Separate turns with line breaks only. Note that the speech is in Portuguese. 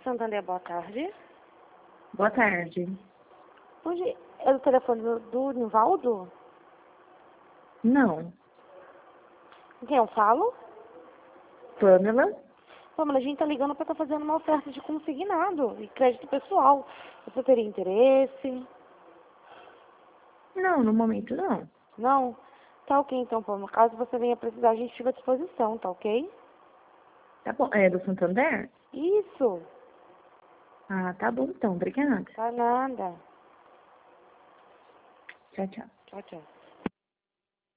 Santander, boa tarde.
Boa tarde.
Hoje é o telefone do Nivaldo?
Não.
Com quem eu falo?
Pamela?
Pamela, a gente tá ligando pra estar fazendo uma oferta de consignado e crédito pessoal. Você teria interesse?
Não, no momento não.
Não? Tá ok então, Pamela. Caso você venha precisar, a gente estiver à disposição, tá ok?
Tá bom. É do Santander?
Isso.
Ah, tá bom então. Obrigada.
Tá nada.
Tchau, tchau.
Tchau, tchau.